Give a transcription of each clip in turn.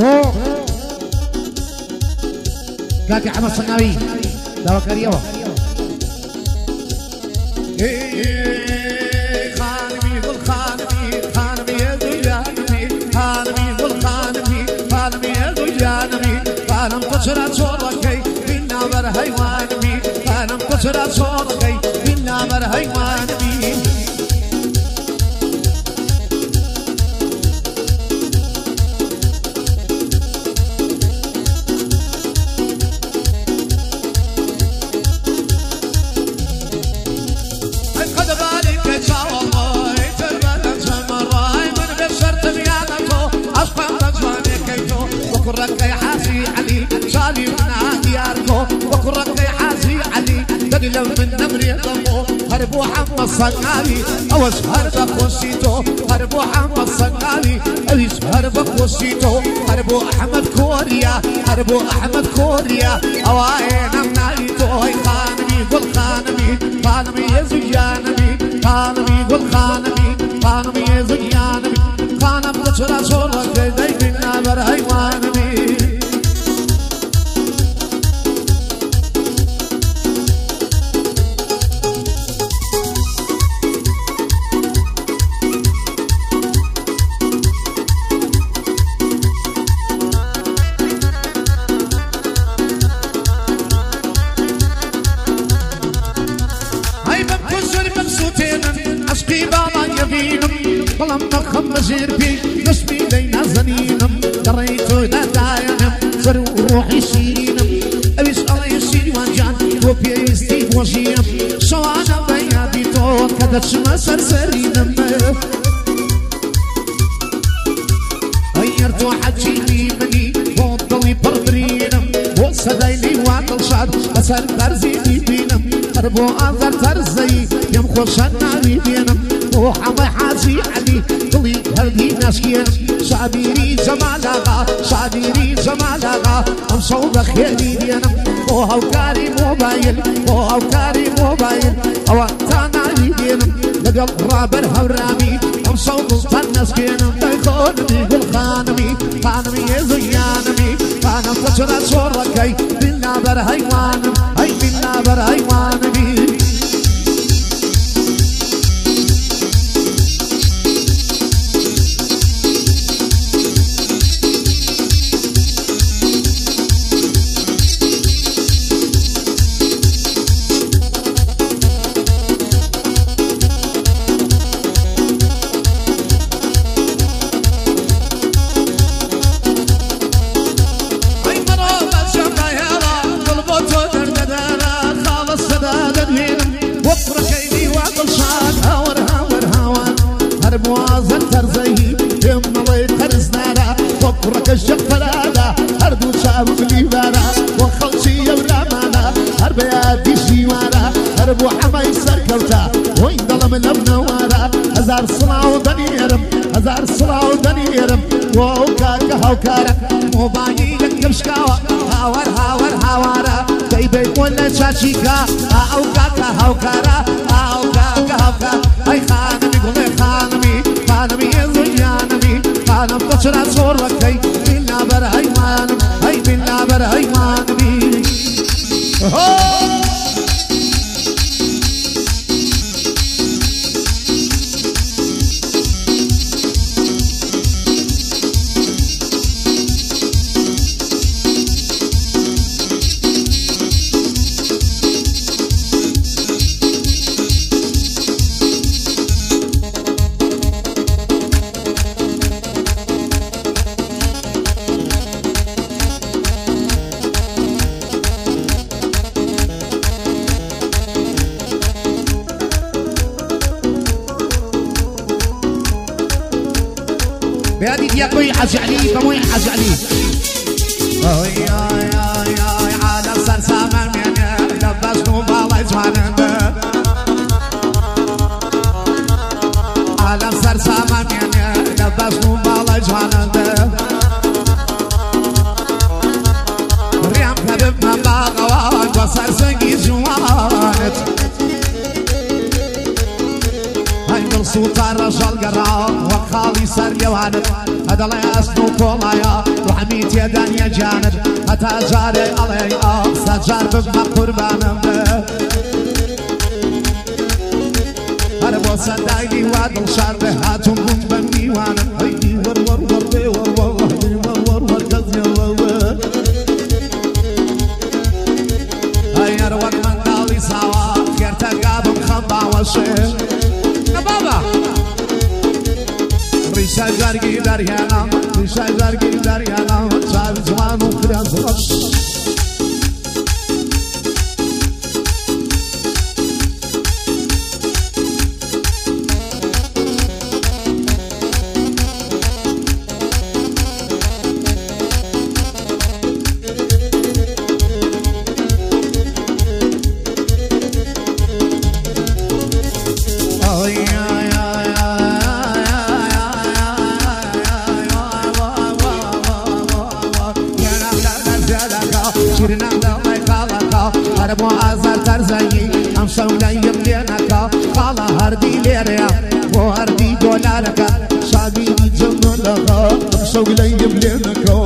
كاكي حمد صناوي دوا كريوه خانمي قل خانمي خانمي يا زيانمي خانمي قل خانمي خانمي يا زيانمي خانم قصرة صوركي بنا برهيوانمي خانم قصرة صوركي بنا برهيوانمي وكرك يا حاسي علي شالي من دياركو وكرك يا حاسي علي تقلب من نمر يضمو هربو حمد صنالي اوش هربك وسيتو هربو حمد صنالي اوش هربك وسيتو هربو احمد كوريا هربو احمد كوريا اوين منايتو خانمي قل خانمي خانمي يا زيانمي خانمي قل خانمي خانمي يا زيانمي خانم قصرة صورك دايما برهيوانمي بلم نخم زيربي نسبي لينا زنينم دريتو لا داينم زرو روحي سينم أبيس الله يسير وانجان وبيا يستيب وزينم سوانا بيا بيتو كذا تسمى سرسرينم غيرتو حجيني مني وضوي بربرينم وصدايلي واكل شاد بسر ترزيني بينم قربو آذر ترزي يمخو شنالي بينم وحمي حاسي علي طلي هردي ناسكين صابيري زمالها صابيري زمالها مصوب خيالي دينم وهوكاري موبايل وهوكاري موبايل اواتانا لي دينم لقل رابر هورامي مصوب تنسكينم دايخونني قل خانمي خانمي يزيانمي خانم تسرى صوركي بنا برهيوانم اي بنا برهيوانمي وكرك الشفلاده هردو شابك ليبانا وخلصي الرمانا هرب يادي شيوانا هربو حماي سركوتا وين ظلم الابنوارا هزار صلاة ودنيرم هزار صلاة ودنيرم ووكاك هوكارا موبايلك كبشكاوا هاور هاور هاورا بيبي ولا شاشيكا هاوكاك هوكارا هاوكاك هوكارا اي خانمي قولي خانمي خانمي يزيانمي خانم قصرة صوركي بنا برهيوانم هاي بنا برهيوانمي بهذه دياكوي حاج علي بموي حاج علي اوي اي اي اي على سرسامة مني لبس نوبالي جوانب على سرسامة مني لبس نوبالي جوانب ريام كذب من باغوان وسرسنجي جوانت هاي دل سوطان رجال قرا وخالي سر لوانت هذا لا يسنو كولايا وحميت يدان يا جانب هتا جاري علي سجار بما قربانم هربو صدايلي وادل شارب هاتم هم بميوانم هيدي ور ور ور بي ور ور هيدي ور ور ور كزي ور هير وقت من دالي سوا خير تقابم خمبا وشير بابا ريشا جارجي دريانا ريشا جارجي دريانا شاب جوان وكراز رش هربو آزار ترزایی ام شولایم لینکا خالا هردی لیریا و هردی دولارکا شادی جملکا ام شولایم لینکا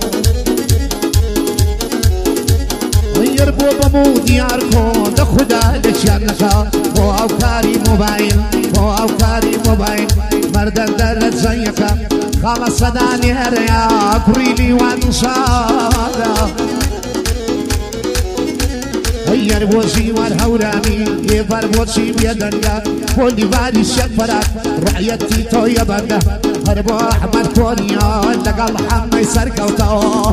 يربو بمو دياركو ده خدا لشانكا مو اوكاري موبايل مو اوكاري موبايل مردن درت زيكا خالا صداني هريا كريلي وانشادا يربوشي والهوراني يفربوشي بيدنيا كل باري الشفرات رعيتي تويا بنا هربو احمد كوريا لقى الحمى يسرقوتو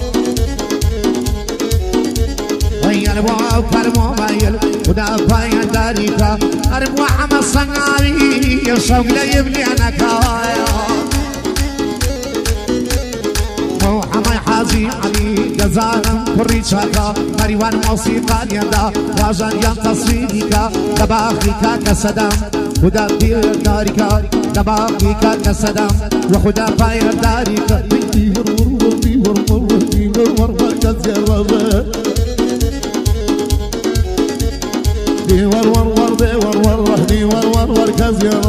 يربو كرمو مايل ودا بايا داريكا هربو احمد صنعاني يشوق لي يبلينكا حماي حاجي علي جزانا كريشاكا مريوان موسيقى يدا واجان يان تصويريكا دباخيكا كسدام خدا دير داريكا دباخيكا كسدام وخدا باير داريكا دي ور دي ور دي ور كزير دي ور دي ور كزير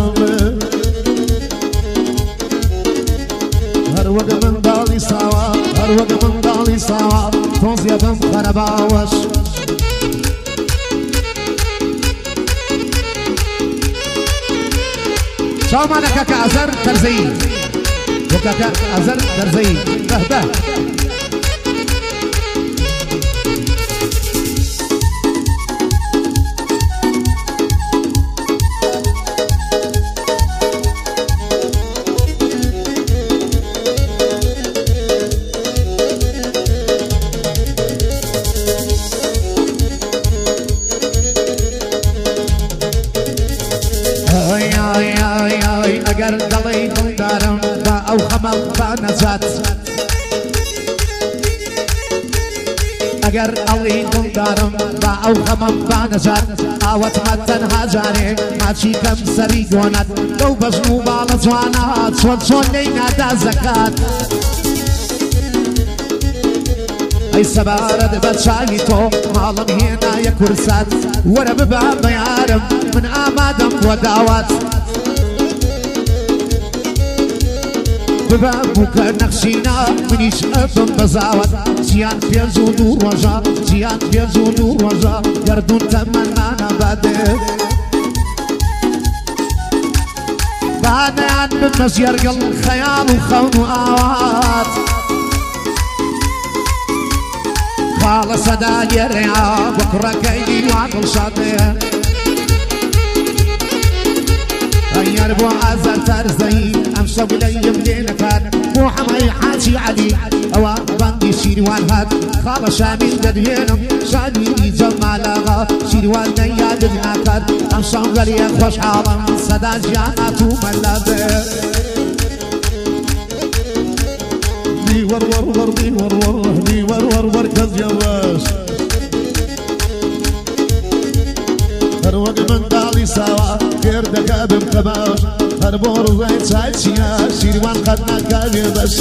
هر وقت من دالي سوا هر وقت من دالي سوا توزيا بم خرباوش شو معنا كاكا أزر ترزي وكاكا أزر ترزي به به اگر دلی دارم با او خمل با نجات اگر علی دارم با او خمل با نجات آوت ما تنها جانه ما چی کم سری گونت دو بجنو بالا جوانات چون لینا دا زکات ای سبارد بچالی تو مالم هینا یا کرسات ورا بباب یارم من آمادم و دعوات ببابك نقشينا منيش أفهم بزاوت زيان بيزو نور وجا زيان بيزو نور وجا يردون تمنانا بعدين بعدين عن بالناس يرقل خيال وخون وآوات خالص دا يريا بكرة كيدي وعقل شاطئ يربو عزر ترزي امشو لي يمدينكان مو حماي حاجي علي اوا باندي شيروان هاد خاله شامل ددينم شادي جمالها شيروان نياد ناكد امشو غلي خوش عالم صدا جاناتو ملابه دي ور ور ور دي ور ور دي ور ور ور كزيواش هر وقت من دالي سوا غير دكابم كباش هر بور زي تشايشيا شيروان قدنا كابيبش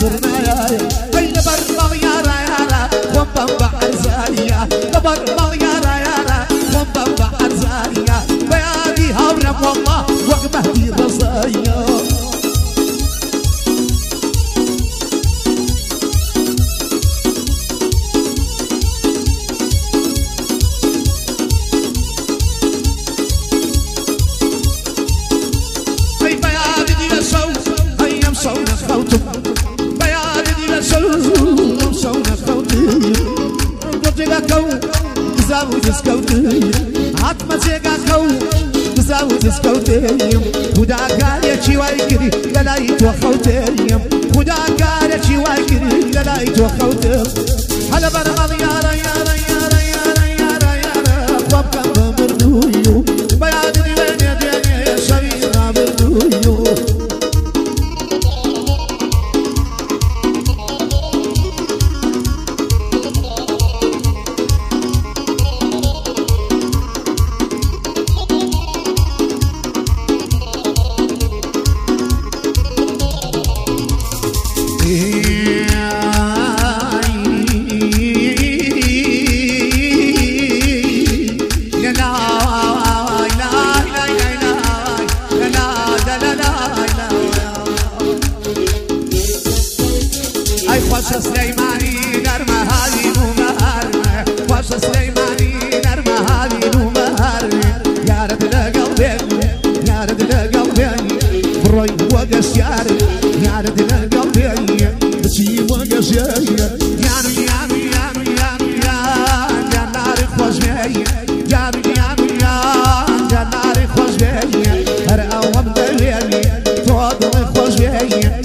برنايا أي لبر مغيارا يارا ومبن بحر زانية لبر مغيارا يارا ومبن بحر زانية بيادي هورم والله وقمهدي رزايا خدا قالتي وايكري للايت وخوتيم خدا قالتي وايكري للايت وخوتيم هلا برغض يارا يارا يارا يارا يارا يارا وابقى بمردويو بياد ديوان يديني يا شريرا بردويو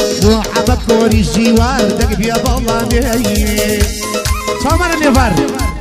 الجوار دق بيا بالله بيا صامر النفر